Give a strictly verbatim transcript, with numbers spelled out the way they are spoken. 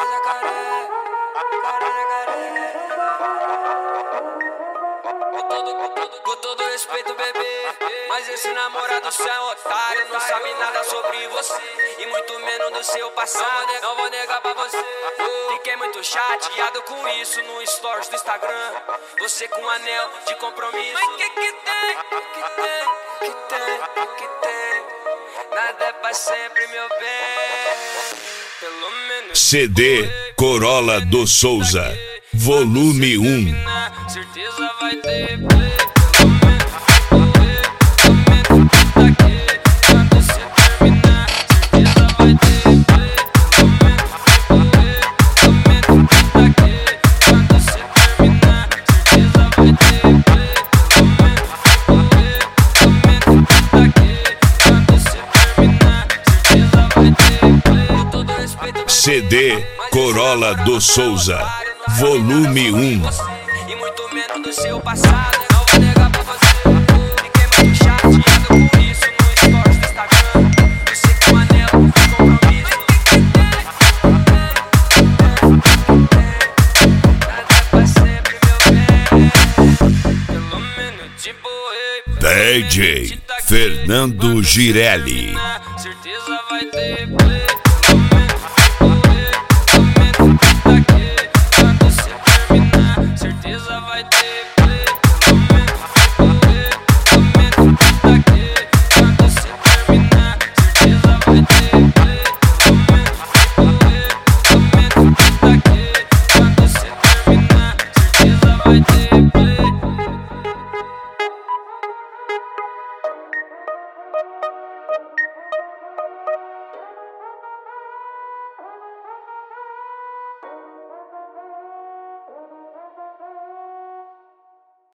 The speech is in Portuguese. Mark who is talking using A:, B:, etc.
A: jacaré, jacaré, jacaré. Com todo, com todo, com todo respeito, bebê, mas esse namorado seu é otário, não sabe nada sobre você e muito menos do seu passado. Não vou negar pra você. Fiquei muito chateado com isso no stories do Instagram. Você com um anel de compromisso. Mas que que tem? Que tem? Que tem? Que tem? Nada é pra sempre, meu bem. Pelo menos
B: C D Corolla do Souza, volume um.
A: certeza vai ter play. Pelo menos daqui, quando você terminar, certeza vai ter play. Pelo menos daqui, quando você terminar, certeza vai ter play. Pelo menos daqui, quando você terminar, certeza vai ter play. Com todo respeito,
B: C D Corolla do Souza, volume um.
A: e muito menos do seu passado. Não vou negar pra você. Fiquei muito chateado com isso no stories do Instagram. Você com um anel de compromisso. Nada pra sempre, meu bem. Pelo menos de boa.
B: D J Fernando Girelli.
A: Certeza vai ter play.